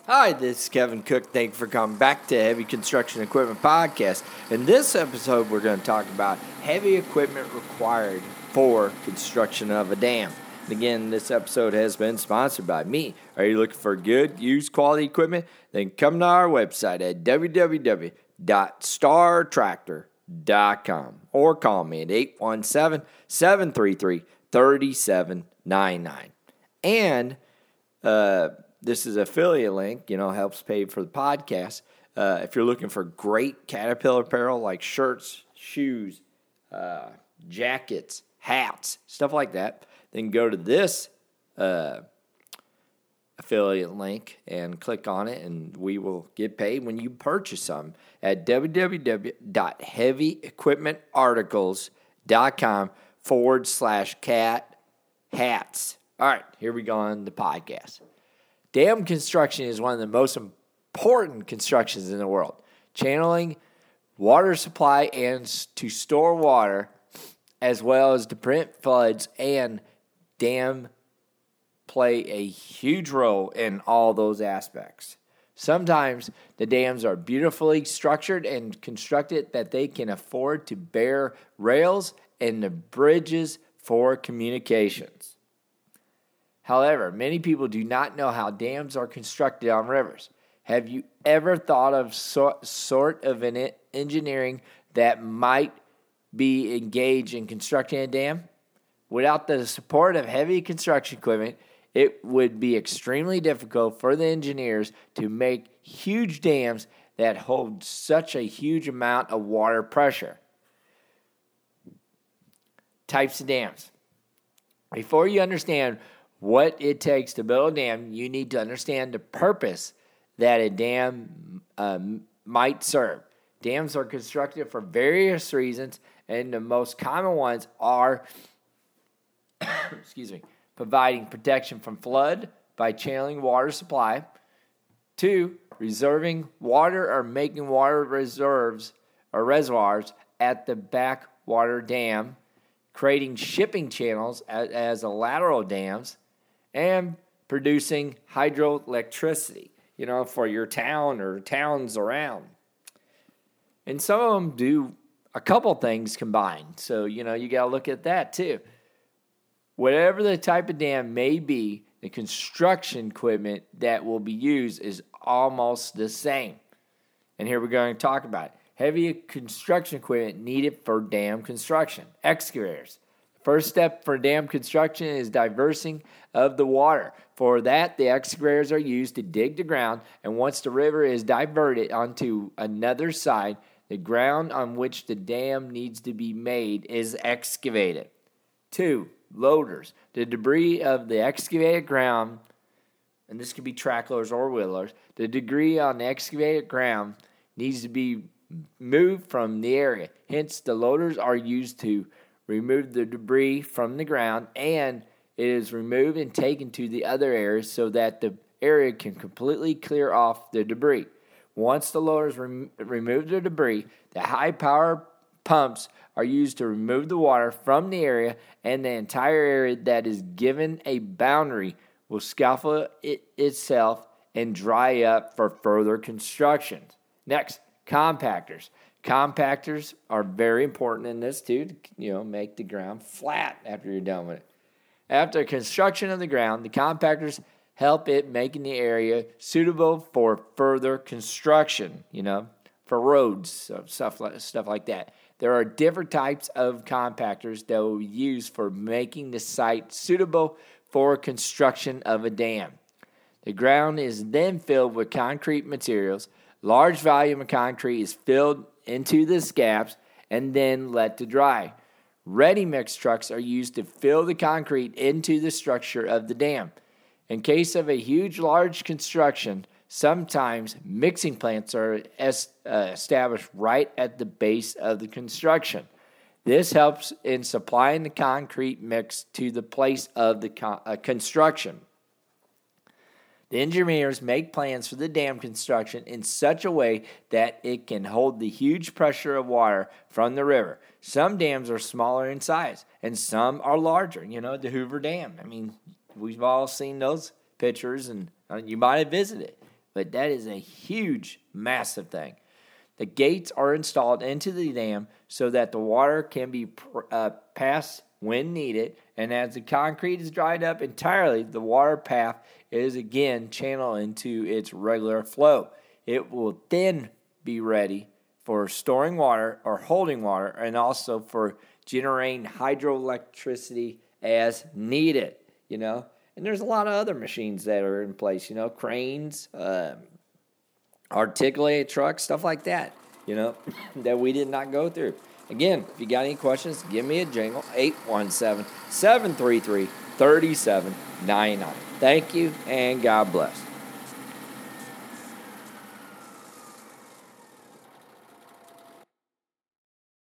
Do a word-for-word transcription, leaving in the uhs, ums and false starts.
Hi, this is Kevin Cook. Thank you for coming back to Heavy Construction Equipment Podcast. In this episode, we're going to talk about heavy equipment required for construction of a dam. And again, this episode has been sponsored by me. Are you looking for good, used quality equipment? Then come to our website at w w w dot star tractor dot com or call me at eight one seven, seven three three, three seven nine nine. And, uh... this is an affiliate link, you know, helps pay for the podcast. Uh, if you're looking for great Caterpillar apparel like shirts, shoes, uh, jackets, hats, stuff like that, then go to this uh, affiliate link and click on it, and we will get paid when you purchase some at w w w dot heavy equipment articles dot com forward slash cat hats. All right, here we go on the podcast. Dam construction is one of the most important constructions in the world. Channeling water supply and to store water, as well as to prevent floods, and dam play a huge role in all those aspects. Sometimes the dams are beautifully structured and constructed that they can afford to bear rails and the bridges for communications. However, many people do not know how dams are constructed on rivers. Have you ever thought of so, sort of an engineering that might be engaged in constructing a dam? Without the support of heavy construction equipment, it would be extremely difficult for the engineers to make huge dams that hold such a huge amount of water pressure. Types of dams. Before you understand what it takes to build a dam, you need to understand the purpose that a dam um, might serve. Dams are constructed for various reasons, and the most common ones are excuse me, providing protection from flood by channeling water supply. Two, reserving water or making water reserves or reservoirs at the backwater dam, creating shipping channels as, as a lateral dams, and producing hydroelectricity, you know, for your town or towns around. And some of them do a couple things combined. So, you know, you got to look at that too. Whatever the type of dam may be, the construction equipment that will be used is almost the same. And here we're going to talk about it. Heavy construction equipment needed for dam construction. Excavators. First step for dam construction is diversing of the water. For that, the excavators are used to dig the ground, and once the river is diverted onto another side, the ground on which the dam needs to be made is excavated. Two, loaders. The debris of the excavated ground, and this can be track loaders or wheel loaders, the debris on the excavated ground needs to be moved from the area. Hence, the loaders are used to remove the debris from the ground, and it is removed and taken to the other areas so that the area can completely clear off the debris. Once the loaders rem- remove the debris, the high-power pumps are used to remove the water from the area, and the entire area that is given a boundary will scaffold it itself and dry up for further construction. Next, compactors. Compactors are very important in this too, to, you know, make the ground flat after you're done with it. After construction of the ground, the compactors help it making the area suitable for further construction, you know, for roads, so stuff like, stuff like that. There are different types of compactors that will be used for making the site suitable for construction of a dam. The ground is then filled with concrete materials. Large volume of concrete is filled into the gaps and then let to dry. Ready-mix trucks are used to fill the concrete into the structure of the dam. In case of a huge, large construction, sometimes mixing plants are es- uh, established right at the base of the construction. This helps in supplying the concrete mix to the place of the con- uh, construction. The engineers make plans for the dam construction in such a way that it can hold the huge pressure of water from the river. Some dams are smaller in size, and some are larger. You know, the Hoover Dam. I mean, we've all seen those pictures, and uh, you might have visited. but that is a huge, massive thing. The gates are installed into the dam so that the water can be uh, passed when needed, and as the concrete is dried up entirely, the water path is again channeled into its regular flow. It will then be ready for storing water or holding water, and also for generating hydroelectricity as needed, you know. And there's a lot of other machines that are in place, you know, cranes, um, articulated trucks, stuff like that, you know, that we did not go through. Again, if you got any questions, give me a jingle, eight one seven, seven three three, three seven nine nine. Thank you, and God bless.